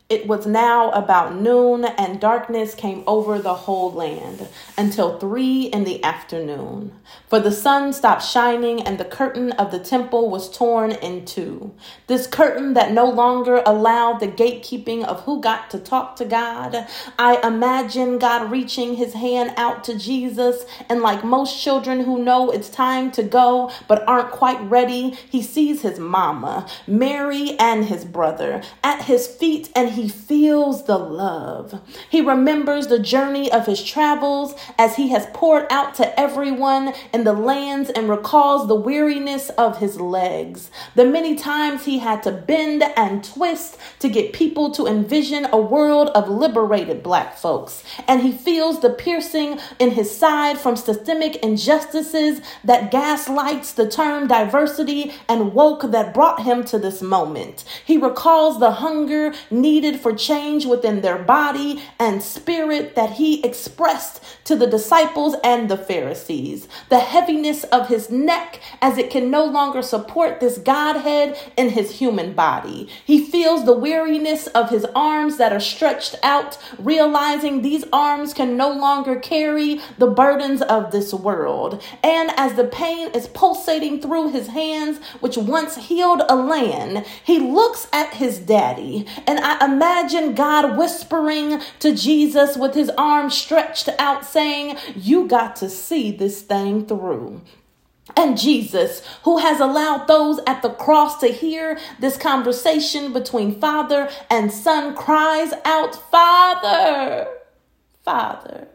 It was now about noon, and darkness came over the whole land until 3 in the afternoon. For the sun stopped shining, and the curtain of the temple was torn in two. This curtain that no longer allowed the gatekeeping of who got to talk to God. I imagine God reaching his hand out to Jesus, and like most children who know it's time to go but aren't quite ready, he sees his mama, Mary, and his brother at his feet, and he feels the love. He remembers the journey of his travels as he has poured out to everyone in the lands, and recalls the weariness of his legs, the many times he had to bend and twist to get people to envision a world of liberated Black folks. And he feels the piercing in his side from systemic injustices that gaslights the term diversity and woke that brought him to this moment. He recalls the hunger needed for change within their body and spirit that he expressed to the disciples and the Pharisees. The heaviness of his neck as it can no longer support this Godhead in his human body. He feels the weariness of his arms that are stretched out, realizing these arms can no longer carry the burdens of this world. And as the pain is pulsating through his hands, which once healed a land, he looks at his daddy, and I imagine God whispering to Jesus with his arms stretched out, saying, "You got to see this thing through." And Jesus, who has allowed those at the cross to hear this conversation between Father and Son, cries out, "Father, Father,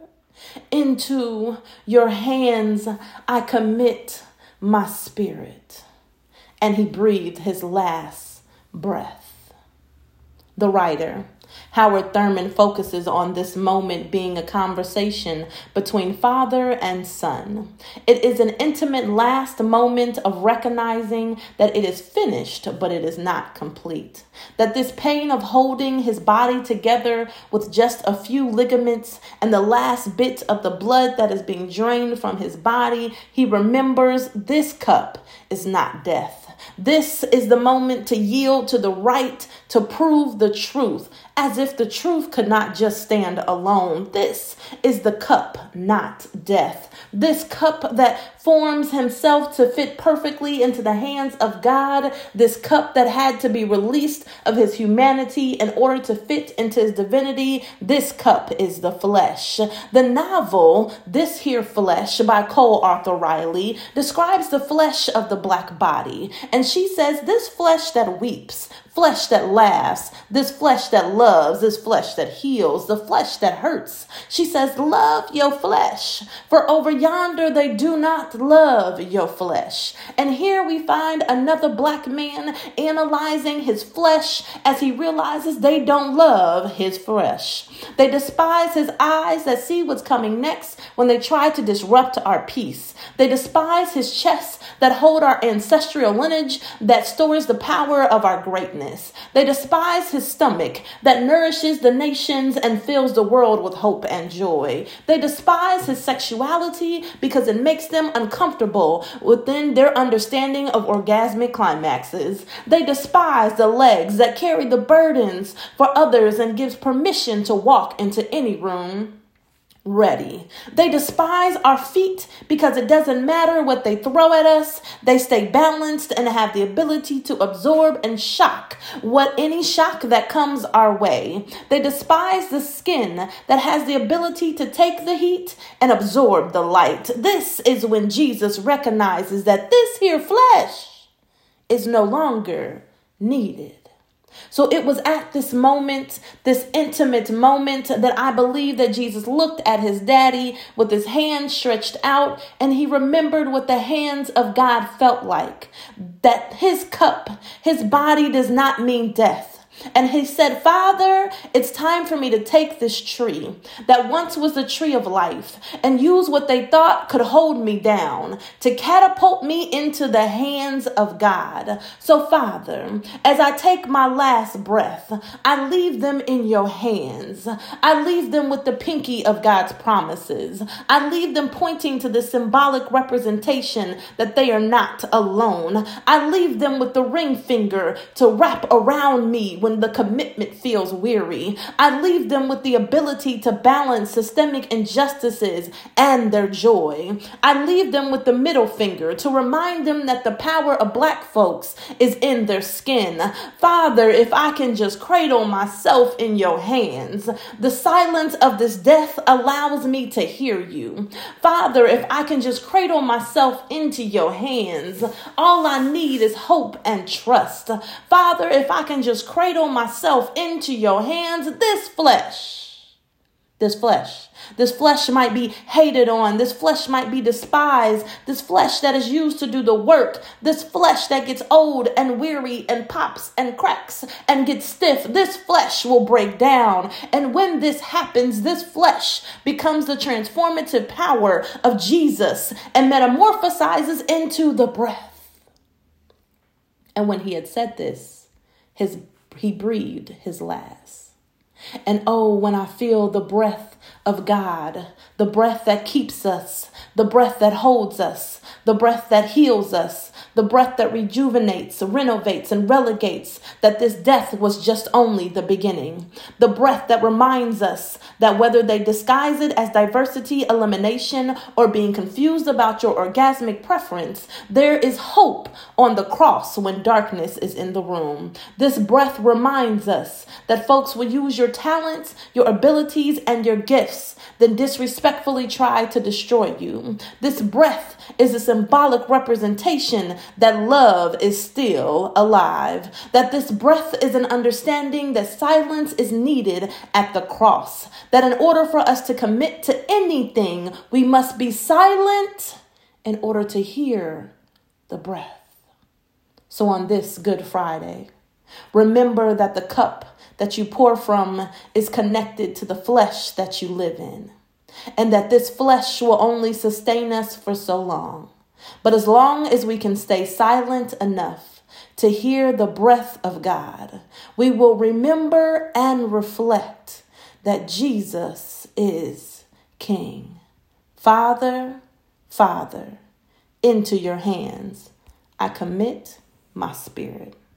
into your hands I commit my spirit." And he breathed his last breath. The writer, Howard Thurman, focuses on this moment being a conversation between father and son. It is an intimate last moment of recognizing that it is finished, but it is not complete. That this pain of holding his body together with just a few ligaments and the last bit of the blood that is being drained from his body, he remembers this cup is not death. This is the moment to yield to the right to prove the truth, as if the truth could not just stand alone. This is the cup, not death. This cup that forms himself to fit perfectly into the hands of God. This cup that had to be released of his humanity in order to fit into his divinity. This cup is the flesh. The novel, This Here Flesh, by Cole Arthur Riley, describes the flesh of the Black body. And she says, this flesh that weeps, flesh that laughs, this flesh that loves, this flesh that heals, the flesh that hurts. She says, love your flesh, for over yonder they do not love your flesh. And here we find another Black man analyzing his flesh as he realizes they don't love his flesh. They despise his eyes that see what's coming next when they try to disrupt our peace. They despise his chest that hold our ancestral lineage that stores the power of our greatness. They despise his stomach that nourishes the nations and fills the world with hope and joy. They despise his sexuality because it makes them uncomfortable within their understanding of orgasmic climaxes. They despise the legs that carry the burdens for others and gives permission to walk into any room ready. They despise our feet because it doesn't matter what they throw at us. They stay balanced and have the ability to absorb and shock any shock that comes our way. They despise the skin that has the ability to take the heat and absorb the light. This is when Jesus recognizes that this here flesh is no longer needed. So it was at this moment, this intimate moment, that I believe that Jesus looked at his daddy with his hands stretched out, and he remembered what the hands of God felt like. That his cup, his body does not mean death. And he said, Father, it's time for me to take this tree that once was the tree of life and use what they thought could hold me down to catapult me into the hands of God. So, Father, as I take my last breath, I leave them in your hands. I leave them with the pinky of God's promises. I leave them pointing to the symbolic representation that they are not alone. I leave them with the ring finger to wrap around me when when the commitment feels weary. I leave them with the ability to balance systemic injustices and their joy. I leave them with the middle finger to remind them that the power of Black folks is in their skin. Father, if I can just cradle myself in your hands, the silence of this death allows me to hear you. Father, if I can just cradle myself into your hands, all I need is hope and trust. Father, if I can just cradle myself into your hands, this flesh might be hated on. This flesh might be despised. This flesh that is used to do the work. This flesh that gets old and weary and pops and cracks and gets stiff. This flesh will break down. And when this happens, this flesh becomes the transformative power of Jesus and metamorphosizes into the breath. And when he had said this, he breathed his last. And oh, when I feel the breath of God, the breath that keeps us, the breath that holds us, the breath that heals us, the breath that rejuvenates, renovates, and relegates, that this death was just only the beginning. The breath that reminds us that whether they disguise it as diversity, elimination, or being confused about your orgasmic preference, there is hope on the cross when darkness is in the room. This breath reminds us that folks will use your talents, your abilities, and your gifts, then disrespectfully try to destroy you. This breath is a symbolic representation that love is still alive. That this breath is an understanding that silence is needed at the cross. That in order for us to commit to anything, we must be silent in order to hear the breath. So on this Good Friday, remember that the cup that you pour from is connected to the flesh that you live in, and that this flesh will only sustain us for so long. But as long as we can stay silent enough to hear the breath of God, we will remember and reflect that Jesus is King. Father, into your hands I commit my spirit.